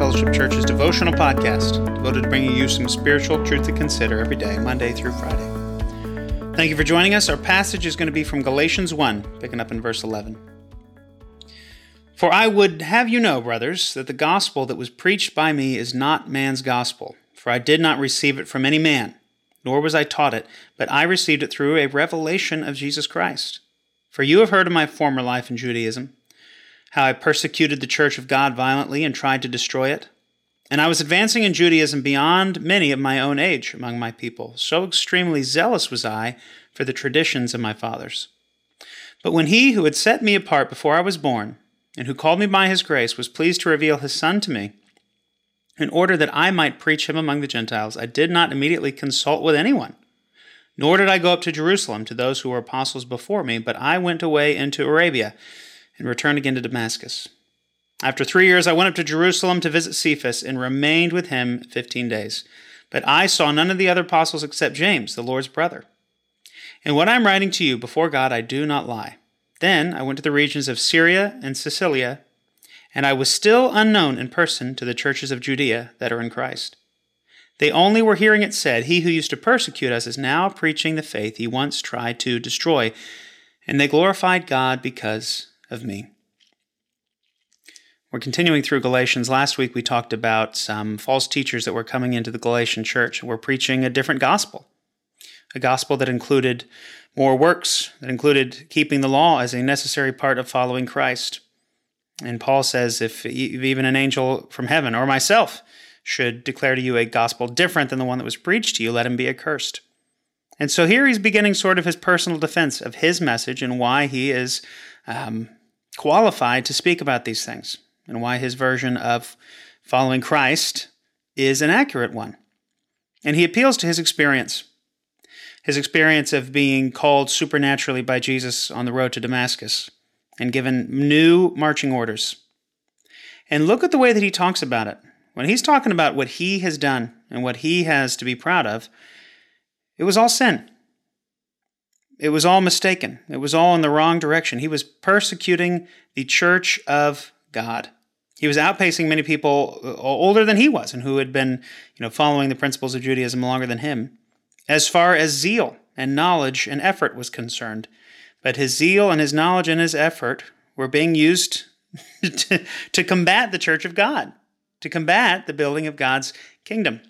Fellowship Church's devotional podcast, devoted to bringing you some spiritual truth to consider every day, Monday through Friday. Thank you for joining us. Our passage is going to be from Galatians 1, picking up in verse 11. For I would have you know, brothers, that the gospel that was preached by me is not man's gospel. For I did not receive it from any man, nor was I taught it, but I received it through a revelation of Jesus Christ. For you have heard of my former life in Judaism, how I persecuted the church of God violently and tried to destroy it. And I was advancing in Judaism beyond many of my own age among my people. So extremely zealous was I for the traditions of my fathers. But when he who had set me apart before I was born, and who called me by his grace, was pleased to reveal his Son to me, in order that I might preach him among the Gentiles, I did not immediately consult with anyone, nor did I go up to Jerusalem to those who were apostles before me, but I went away into Arabia, and returned again to Damascus. After 3 years I went up to Jerusalem to visit Cephas, and remained with him 15 days. But I saw none of the other apostles except James, the Lord's brother. And what I am writing to you before God, I do not lie. Then I went to the regions of Syria and Cilicia, and I was still unknown in person to the churches of Judea that are in Christ. They only were hearing it said, he who used to persecute us is now preaching the faith he once tried to destroy, and they glorified God because of me. We're continuing through Galatians. Last week we talked about some false teachers that were coming into the Galatian church and were preaching a different gospel, a gospel that included more works, that included keeping the law as a necessary part of following Christ. And Paul says, if even an angel from heaven or myself should declare to you a gospel different than the one that was preached to you, let him be accursed. And so here he's beginning sort of his personal defense of his message and why he is qualified to speak about these things, and why his version of following Christ is an accurate one. And he appeals to his experience of being called supernaturally by Jesus on the road to Damascus and given new marching orders. And look at the way that he talks about it. When he's talking about what he has done and what he has to be proud of, it was all sin. It was all mistaken. It was all in the wrong direction. He was persecuting the church of God. He was outpacing many people older than he was and who had been, following the principles of Judaism longer than him, as far as zeal and knowledge and effort was concerned. But his zeal and his knowledge and his effort were being used to combat the church of God, to combat the building of God's kingdom.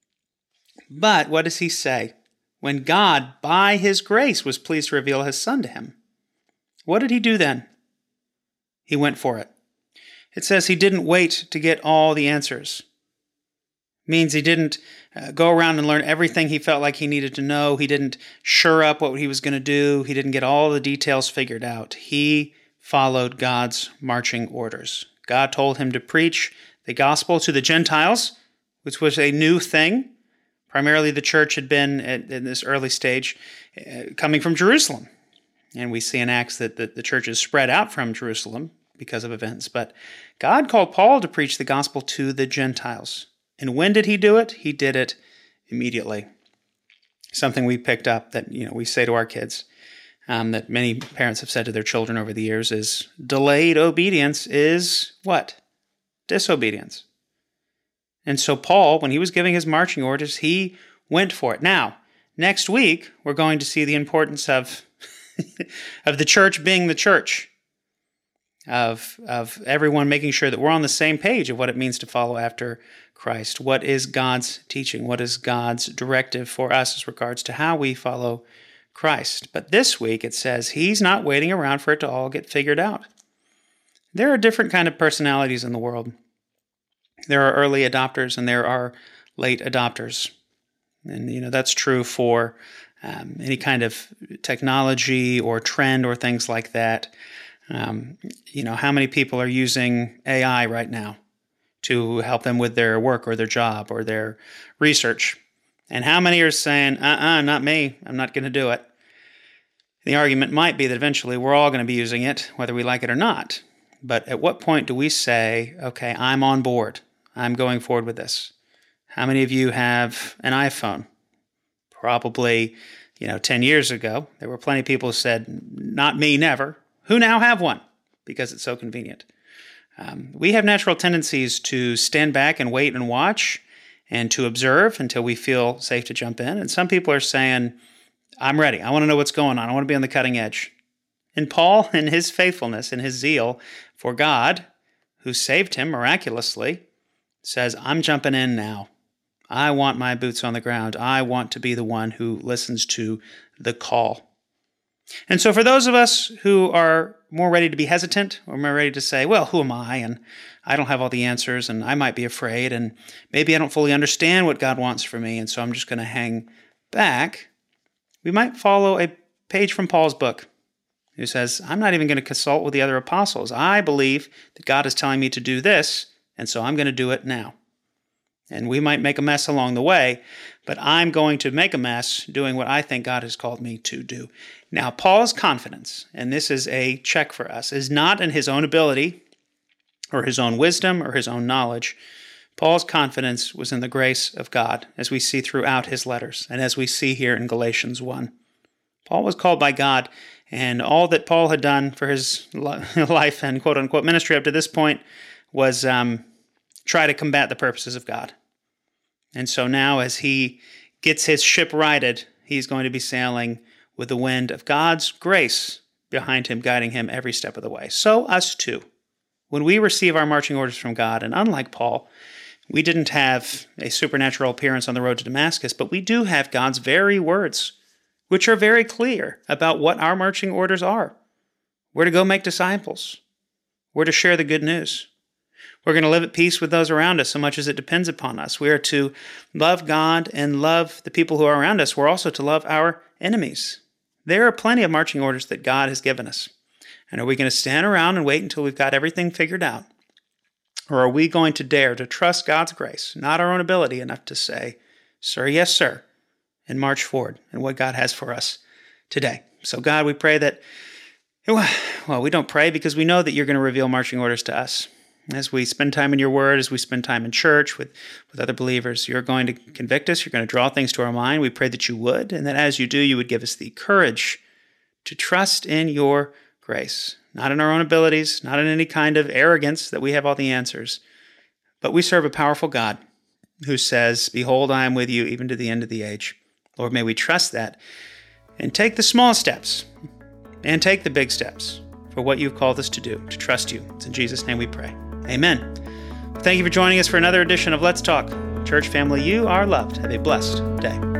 But what does he say? When God, by his grace, was pleased to reveal his Son to him, what did he do then? He went for it. It says he didn't wait to get all the answers. It means he didn't go around and learn everything he felt like he needed to know. He didn't shore up what he was going to do. He didn't get all the details figured out. He followed God's marching orders. God told him to preach the gospel to the Gentiles, which was a new thing. Primarily the church had been, in this early stage, coming from Jerusalem. And we see in Acts that the church is spread out from Jerusalem because of events. But God called Paul to preach the gospel to the Gentiles. And when did he do it? He did it immediately. Something we picked up that we say to our kids, that many parents have said to their children over the years is, delayed obedience is what? Disobedience. And so Paul, when he was giving his marching orders, he went for it. Now, next week, we're going to see the importance of the church being the church, of everyone making sure that we're on the same page of what it means to follow after Christ. What is God's teaching? What is God's directive for us as regards to how we follow Christ? But this week, it says he's not waiting around for it to all get figured out. There are different kind of personalities in the world. There are early adopters and there are late adopters. And, that's true for any kind of technology or trend or things like that. How many people are using AI right now to help them with their work or their job or their research? And how many are saying, not me, I'm not going to do it? The argument might be that eventually we're all going to be using it, whether we like it or not. But at what point do we say, okay, I'm on board. I'm going forward with this. How many of you have an iPhone? Probably, 10 years ago, there were plenty of people who said, not me, never, who now have one because it's so convenient. We have natural tendencies to stand back and wait and watch and to observe until we feel safe to jump in. And some people are saying, I'm ready. I want to know what's going on. I want to be on the cutting edge. And Paul, in his faithfulness and his zeal for God, who saved him miraculously, says, I'm jumping in now. I want my boots on the ground. I want to be the one who listens to the call. And so for those of us who are more ready to be hesitant, or more ready to say, well, who am I? And I don't have all the answers, and I might be afraid, and maybe I don't fully understand what God wants for me, and so I'm just going to hang back. We might follow a page from Paul's book, who says, I'm not even going to consult with the other apostles. I believe that God is telling me to do this, and so I'm going to do it now. And we might make a mess along the way, but I'm going to make a mess doing what I think God has called me to do. Now, Paul's confidence, and this is a check for us, is not in his own ability or his own wisdom or his own knowledge. Paul's confidence was in the grace of God, as we see throughout his letters, and as we see here in Galatians 1. Paul was called by God, and all that Paul had done for his life and quote-unquote ministry up to this point was try to combat the purposes of God. And so now as he gets his ship righted, he's going to be sailing with the wind of God's grace behind him, guiding him every step of the way. So us too. When we receive our marching orders from God, and unlike Paul, we didn't have a supernatural appearance on the road to Damascus, but we do have God's very words, which are very clear about what our marching orders are. We're to go make disciples. We're to share the good news. We're going to live at peace with those around us so much as it depends upon us. We are to love God and love the people who are around us. We're also to love our enemies. There are plenty of marching orders that God has given us. And are we going to stand around and wait until we've got everything figured out? Or are we going to dare to trust God's grace, not our own ability, enough to say, sir, yes, sir, and march forward in what God has for us today? So God, we pray that, well, we don't pray because we know that you're going to reveal marching orders to us. As we spend time in your word, as we spend time in church with other believers, you're going to convict us. You're going to draw things to our mind. We pray that you would, and that as you do, you would give us the courage to trust in your grace, not in our own abilities, not in any kind of arrogance that we have all the answers, but we serve a powerful God who says, behold, I am with you even to the end of the age. Lord, may we trust that and take the small steps and take the big steps for what you've called us to do, to trust you. It's in Jesus' name we pray. Amen. Thank you for joining us for another edition of Let's Talk. Church family, you are loved. Have a blessed day.